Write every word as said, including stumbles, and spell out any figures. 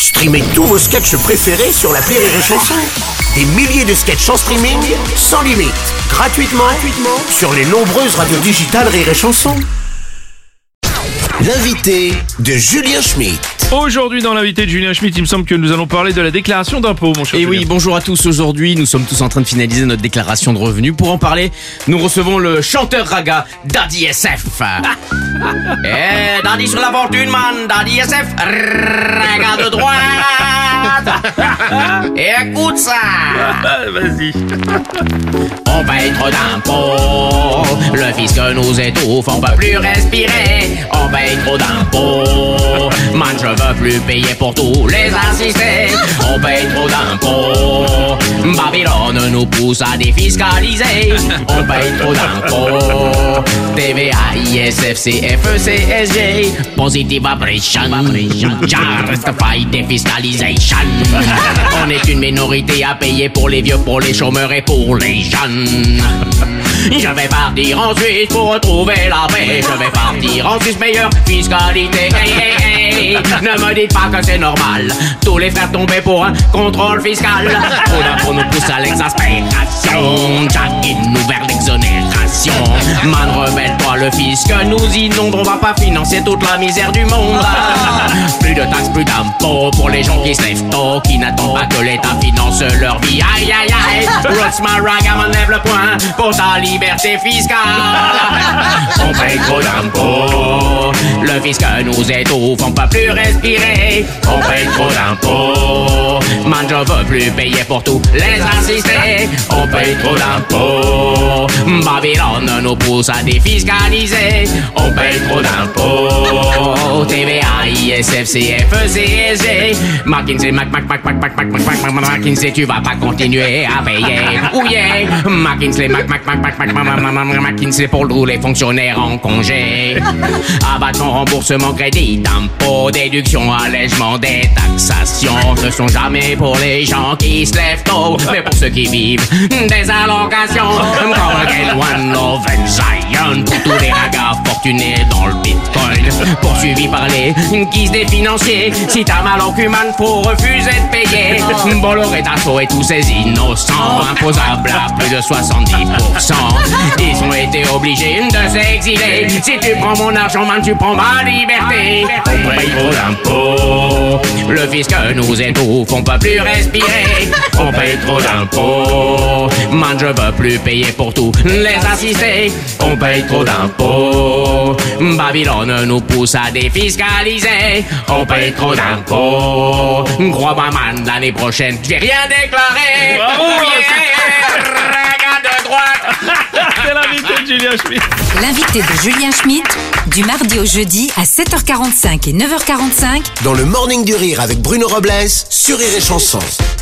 Streamez tous vos sketchs préférés sur l'appli Rire et Chanson. Des milliers de sketchs en streaming, sans limite, gratuitement, gratuitement sur les nombreuses radios digitales Rire et Chanson. L'invité de Julien Schmitt. Aujourd'hui dans l'invité de Julien Schmitt, il me semble que nous allons parler de la déclaration d'impôt, mon cher Et Julien. oui, bonjour à tous. Aujourd'hui, nous sommes tous en train de finaliser notre déclaration de revenus. Pour en parler, nous recevons le chanteur raga Daddy S F. Eh, Daddy sur la fortune, man. Daddy S F, raga de droite. Et écoute ça. Ah, vas-y. On paye trop d'impôts, le fisc nous étouffe, on peut plus respirer. On paye trop d'impôts, man je veux plus payer pour tous les assistés. On paye trop d'impôts, Babylone nous pousse à défiscaliser. On paye trop d'impôts, T V A, I S F, C F E, C S G, Positive Vibration, Justify Défiscalisation. On est une minorité à payer pour les vieux, pour les chômeurs et pour les jeunes. Je vais partir en Suisse pour retrouver la paix. Je vais partir en Suisse, meilleure fiscalité. Hey, hey, hey. Ne me dites pas que c'est normal, tous les frères tombés pour un contrôle fiscal. Trop d'impôts nous pousse à l'exaspération. Jacquine nous vers l'exonération. Man, rebelle-toi, le fisc nous inonde. On va pas financer toute la misère du monde. Plus de taxes, plus d'impôts pour les gens qui se lèvent tôt, qui n'attendent pas que l'État finance leur vie. Aïe, aïe, aïe. Roots my ragaman, lève le poing pour ta liberté fiscale. On paye trop d'impôts, le fisc nous étouffe, on peut plus respirer. On paye trop d'impôts, man je veux plus payer pour tous les assistés. On paye trop d'impôts, Babylone nous pousse à défiscaliser. On paye trop d'impôts, T V A, I S F, C F E, C S G, McKinsey, Mac, Mac, Mac, Mac, Mac, Mac, Mac, Mac, Mac, McKinsey, tu vas pas continuer à payer. Oh yeah, McKinsey, Mac, Mac, Mac, Mac, Mac, McKinsey pour tous les fonctionnaires en congé. Abattement, remboursement, crédit, impôt, déduction, allègement des taxations. Ce sont jamais pour les gens qui se lèvent tôt, mais pour ceux qui vivent des allocations. Comme One Love and Zion, pour tous les ragas fortunés dans le bitcoin. Poursuivi par les guises des financiers. Si t'as mal en cuman, faut refuser de payer. Bolloré, Dassault et tous ces innocents, imposables à plus de soixante-dix pour cent. Ils ont été obligés de s'exiler. Si tu prends mon argent, man, tu prends ma liberté. On paye trop d'impôts, le fisc nous étouffe, on peut plus respirer. On paye trop d'impôts, man, je veux plus payer pour tous les assistés. On paye trop d'impôts, Babylone nous pousse à défiscaliser. On paye trop d'impôts, crois-moi, man, l'année prochaine, je vais rien déclarer. Bravo, Oh yeah, raga de droite. C'est l'invité de Julien Schmitt. L'invité de Julien Schmitt, du mardi au jeudi à sept heures quarante-cinq et neuf heures quarante-cinq Dans le Morning du Rire avec Bruno Robles sur Rire et Chanson.